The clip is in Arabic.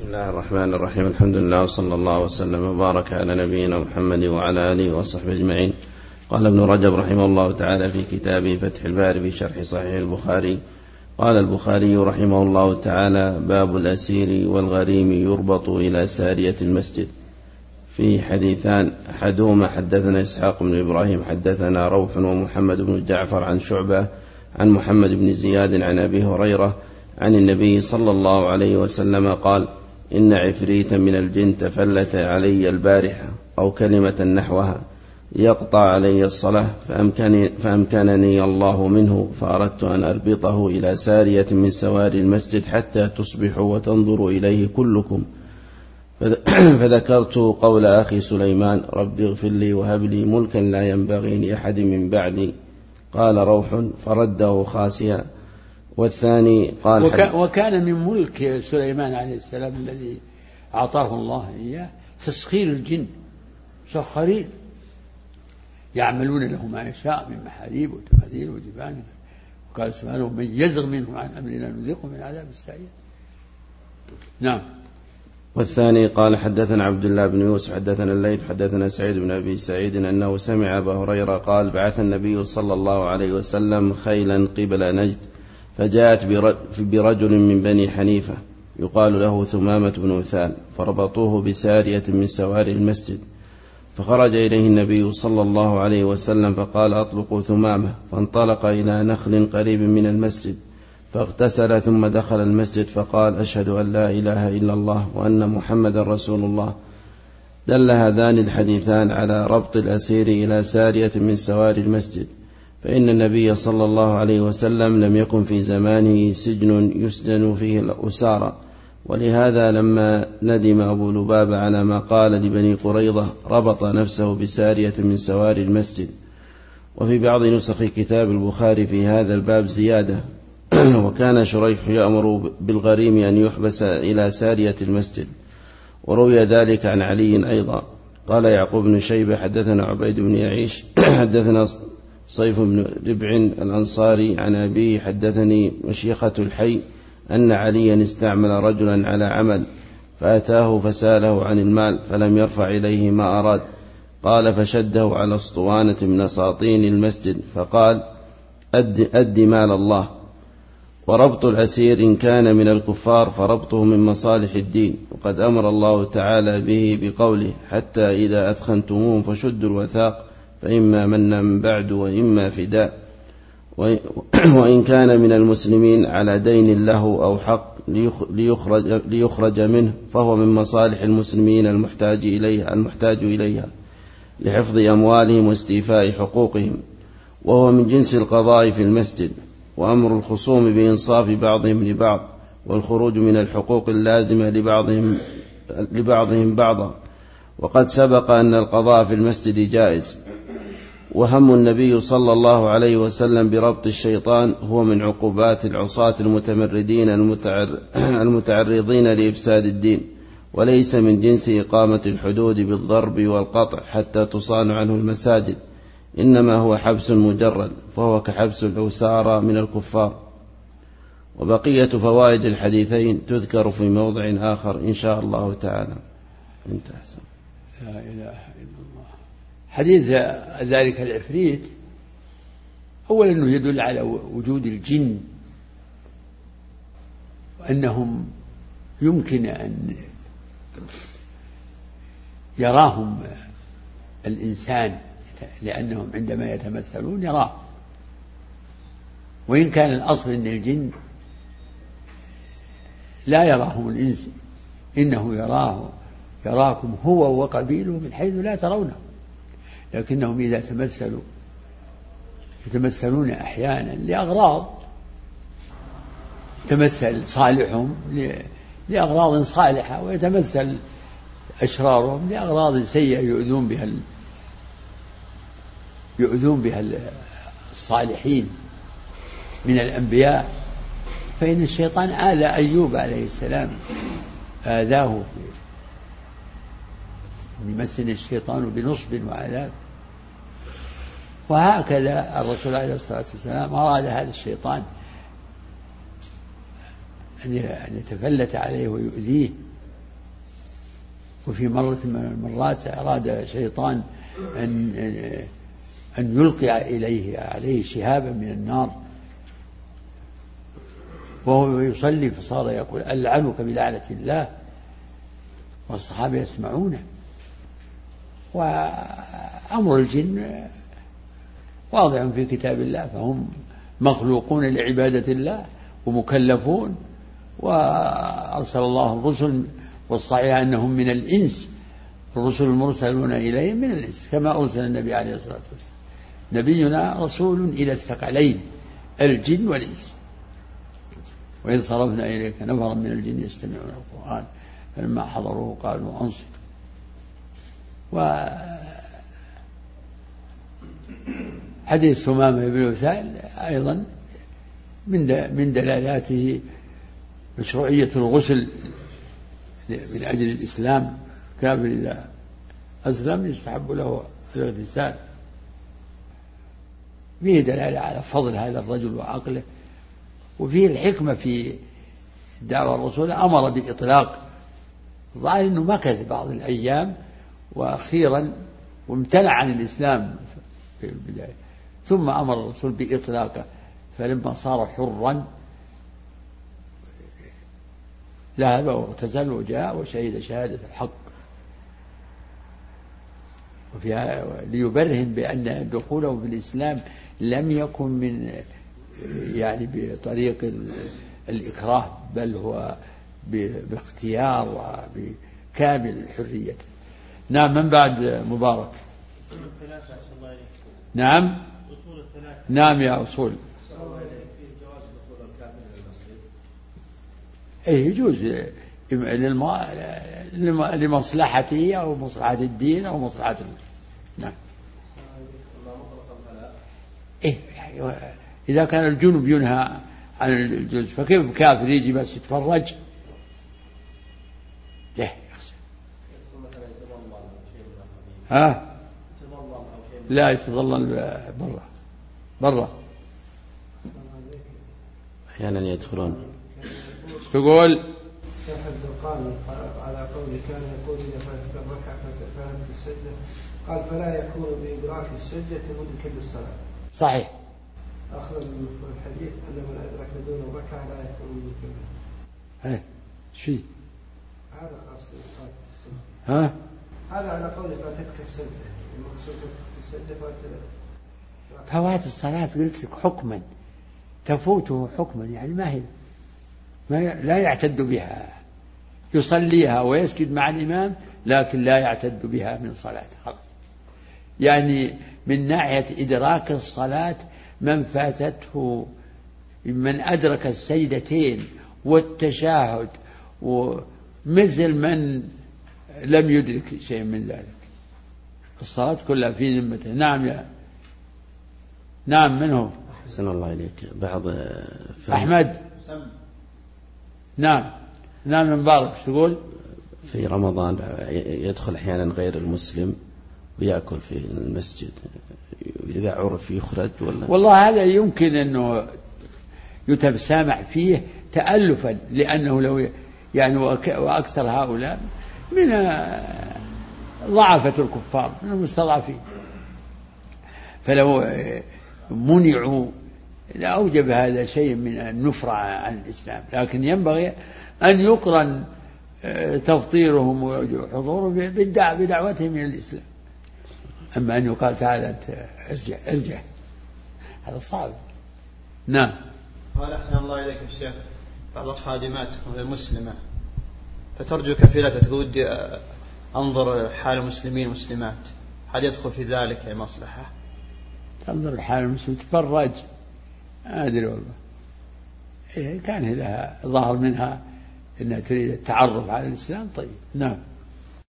بسم الله الرحمن الرحيم. الحمد لله وصلى الله وسلم وبارك على نبينا محمد وعلى آله وصحبه أجمعين. قال ابن رجب رحمه الله تعالى في كتابه فتح الباري في شرح صحيح البخاري: قال البخاري رحمه الله تعالى: باب الأسير والغريم يربط إلى سارية المسجد. فيه حديثان: أحدهما حدثنا إسحاق بن إبراهيم حدثنا روح ومحمد بن جعفر عن شعبة عن محمد بن زياد عن أبي هريرة عن النبي صلى الله عليه وسلم قال: إن عفريتا من الجن تفلت علي البارحة أو كلمة نحوها يقطع علي الصلاة، فأمكنني الله منه، فأردت أن أربطه إلى سارية من سواري المسجد حتى تصبحوا وتنظروا إليه كلكم، فذكرت قول أخي سليمان: رب اغفر لي وهب لي ملكا لا ينبغي لأحد من بعدي. قال روح: فرده خاسيا. والثاني قال: وكان من ملك سليمان عليه السلام الذي أعطاه الله إياه تسخير الجن، سخرين يعملون له ما يشاء من محاريب وتماثيل وجبال. وقال سبحانه: من يزغ منهم عن أمرنا نذيقه من عذاب السعير. نعم. والثاني قال: حدثنا عبد الله بن يوسف حدثنا الليث حدثنا سعيد بن أبي سعيد أنه سمع أبا هريرة قال: بعث النبي صلى الله عليه وسلم خيلا قبل نجد، فجاءت برجل من بني حنيفة يقال له ثمامة بن أثال، فربطوه بسارية من سواري المسجد، فخرج إليه النبي صلى الله عليه وسلم فقال: أطلقوا ثمامة، فانطلق إلى نخل قريب من المسجد فاغتسل ثم دخل المسجد فقال: أشهد أن لا إله إلا الله وأن محمد رسول الله. دل هذان الحديثان على ربط الأسير إلى سارية من سواري المسجد، فإن النبي صلى الله عليه وسلم لم يكن في زمانه سجن يسجن فيه الأسارى، ولهذا لما ندم أبو لبابة على ما قال لبني قريظة ربط نفسه بسارية من سواري المسجد. وفي بعض نسخ كتاب البخاري في هذا الباب زيادة: وكان شريح يأمر بالغريم أن يحبس إلى سارية المسجد. وروي ذلك عن علي أيضا. قال يعقوب بن شيبة حدثنا عبيد بن يعيش حدثنا صيف بن ربع الأنصاري عن أبيه حدثني مشيخة الحي أن عليا استعمل رجلا على عمل فأتاه فساله عن المال فلم يرفع إليه ما أراد. قال: فشده على اسطوانة من أساطين المسجد فقال: أد مال الله. وربط الأسير إن كان من الكفار فربطه من مصالح الدين، وقد أمر الله تعالى به بقوله: حتى إذا أثخنتموهم فشدوا الوثاق فإما منا من بعد وإما فداء. وإن كان من المسلمين على دين له أو حق ليخرج منه فهو من مصالح المسلمين المحتاج إليها لحفظ أموالهم واستيفاء حقوقهم، وهو من جنس القضاء في المسجد، وأمر الخصوم بإنصاف بعضهم لبعض، والخروج من الحقوق اللازمة لبعضهم بعضا. وقد سبق أن القضاء في المسجد جائز. وهم النبي صلى الله عليه وسلم بربط الشيطان هو من عقوبات العصاة المتمردين المتعرضين لإفساد الدين، وليس من جنس إقامة الحدود بالضرب والقطع حتى تصان عنه المساجد، إنما هو حبس مجرد، فهو كحبس الأسارى من الكفار. وبقية فوائد الحديثين تذكر في موضع آخر إن شاء الله تعالى. انتهى. لا إله إلا الله. حديث ذلك العفريت أولا أنه يدل على وجود الجن، وأنهم يمكن أن يراهم الإنسان، لأنهم عندما يتمثلون يراه. وإن كان الأصل أن الجن لا يراهم الإنس، إنه يراكم هو وقبيله من حيث لا ترونه، لكنهم إذا يتمثلون أحيانا لأغراض، تمثل صالحهم لأغراض صالحة، ويتمثل أشرارهم لأغراض سيئة يؤذون بها الصالحين من الأنبياء. فإن الشيطان آذى أيوب عليه السلام، آذاه إن مسني الشيطان بنصب وعذاب. وهكذا الرسول عليه الصلاة والسلام أراد هذا الشيطان أن يتفلت عليه ويؤذيه وفي مرة من المرات أراد شيطان أن يلقي عليه شهابا من النار وهو يصلي، فصار يقول ألعنك بلعنة الله، والصحابة يسمعونه. وأمر الجن واضع في كتاب الله، فهم مخلوقون لعبادة الله ومكلفون، وأرسل الله الرسل، والصحيح أنهم من الإنس، الرسل المرسلون إليهم من الإنس كما أرسل النبي عليه الصلاة والسلام. نبينا رسول إلى الثقلين الجن والإنس. وإذ صرفنا إليك نفرا من الجن يستمعون القرآن فلما حضروه قالوا أنصتوا. وحديث ثمامة بن أثال أيضا من دلالاته مشروعية الغسل من أجل الإسلام، كافر إذا أسلم يستحب له الاغتسال. فيه دلالة على فضل هذا الرجل وعقله، وفيه الحكمة في دعوة الرسول. أمر بإطلاق، ظاهر أنه مكث بعض الأيام وأخيرا وامتنع عن الإسلام في البداية، ثم أمر الرسول بإطلاقه، فلما صار حرا ذهب واغتسل وجاء وشهد شهادة الحق، وفيها ليبرهن بأن دخوله في الإسلام لم يكن من بطريق الإكراه، بل هو باختيار وبكامل حريته. نعم. من بعد مبارك؟ نعم. نعم يا أصول. يجوز لمصلحته أو مصلحة الدين أو مصلحة المسلم. نعم. إذا كان الجنوب ينهى عن الجلوس، فكيف كافر يجي بس يتفرج؟ لا يتظلل برا. أحيانا يدخلون. تقول شيخ الزرقاني على قول كان يقول إذا فاتت الركعة فاتت السجدة، قال فلا يكون بإدراك السجدة مدركا للصلاة. صحيح. أخذ من الحديث أن من أدرك دون الركعة لا يكون مدركا لها. شيء هذا خاص السجدة. هذا على قول فاتتك السجدة، المقصود السجدة فوات الصلاة قلت لك حكما تفوته حكما، يعني ما لا يعتد بها، يصليها ويسجد مع الإمام لكن لا يعتد بها من صلاته خلاص. يعني من ناحية إدراك الصلاة من فاتته، من أدرك السجدتين والتشاهد ومثل من لم يدرك شيء من ذلك، الصلاة كلها في ذمته. نعم. من هو؟ أحسن الله إليك. بعض أحمد. نعم. مبارك. تقول في رمضان يدخل أحيانا غير المسلم ويأكل في المسجد، إذا عرف يخرج ولا؟ والله هذا يمكن أنه يتسامح فيه تألفا، لأنه لو وأكثر هؤلاء من ضعفة الكفار من المستضعفين، فلو منعوا لأوجب هذا شيء من النفرة عن الإسلام، لكن ينبغي أن يقرن تفطيرهم وحضورهم بدعوتهم إلى الإسلام. أما أن يقال تعالى أنت ارجع هذا صعب. نعم. قال أحسن الله إليك الشيخ، بعض الخادمات وهي مسلمة فترجو كفيلتها، تقول أنظر حال المسلمين والمسلمات، هل يدخل في ذلك مصلحة؟ تنظر حال المسلمين تفرج، أدري والله. كان لها ظهر منها أنها تريد التعرف على الإسلام. طيب. نعم.